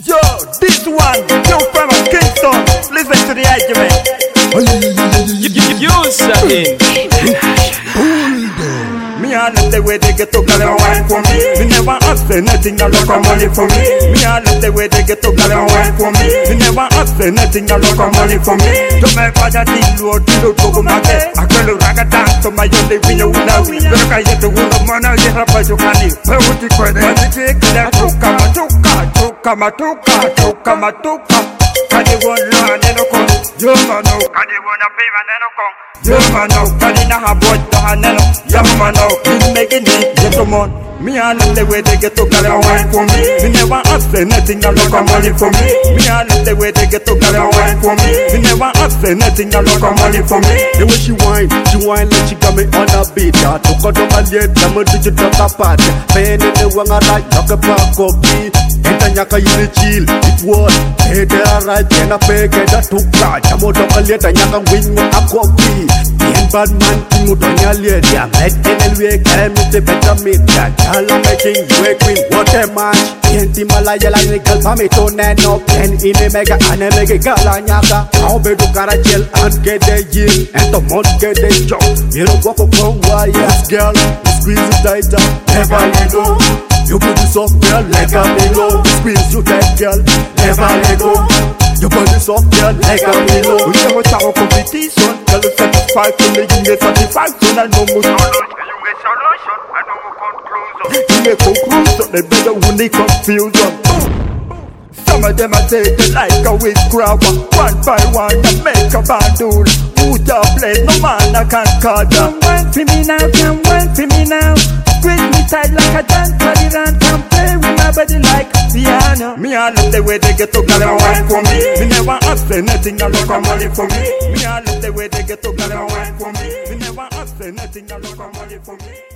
Yo, this one, yo from Kingston, listen to the argument. You saying Me I love the way they get to girl and wine for me. Me never ask anything, I look for money for me. Me I love the way they get to girl and wine for me. Me never ask anything, I look for money for me. To me father di lo di lo to my get. I can look like a dance to my young lady you wanna win. Look I get the woman money you have by your money. But what you call it? But you take that tuka. Kadi wona neno kon. Yo mano. Kadi wona pay neno kon. Yo mano. Kadi na ha boy to ha neno. Yo mano. You making it, gentlemen. Me I love the way they get to girl and wine for me. Me never ask anything, I look for money for me. Me I love the way they get to girl and wine for me. Me never ask anything, I look for money for me. The way she whine like she got me on a beat. I took her to my late, I'm a digital apart. Pain in the wang I like, knock a back of me. Enta nyaka yini chill, it was. Hey there I right, then I pay get a tuka. Chamo doka late, nyaka wing mo akopi. Yen bad man, timu donya late. Ya met NLW, kaya mite better meet ya. Jala making you a queen, what a match. Yen timalaya la nigel pamito neno. Pen ine mega ane mega gala nyaka. How be do kara gel and get the yield. And the mod get the job. You don't walk upon wire. Yes girl, you squeeze it tighter, never let go. You put this off girl like a pillow. Squeeze you tight girl, never let go. You put this off girl like a pillow. We never talk about competition. Girl is satisfied till you get satisfied. So I know more solution. You get solution, I know more conclusion. You get conclusion, they better when they confusion. Some of them I take it like a witchcraft. One by one I make a bandul. Who the play, no man I can't call them. Come wine for me now, come wine for me now. Squeeze me tight like a dance body run. Come play with my body like piano. Me I love the way they get to girl and wine for me. Me never ask anything, I look for money for me. Me I love the way they get to girl and wine for me. Me never ask anything, I look for money for me.